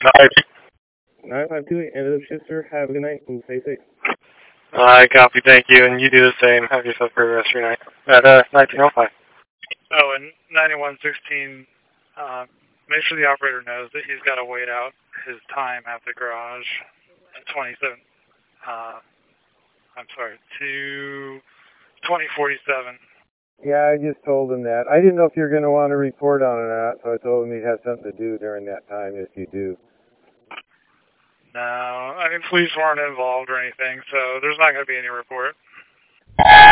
Alright. 952, end of the shift, sir. Have a good night and stay safe. I copy, thank you, and you do the same. Have yourself a great rest of your night. At 1905. Oh, and 9116, make sure the operator knows that he's got to wait out his time at the garage at 27, I'm sorry, to 2047. Yeah, I just told him that. I didn't know if you were going to want to report on it or not, so I told him he'd have something to do during that time if you do. No, I mean, police weren't involved or anything, so there's not going to be any report.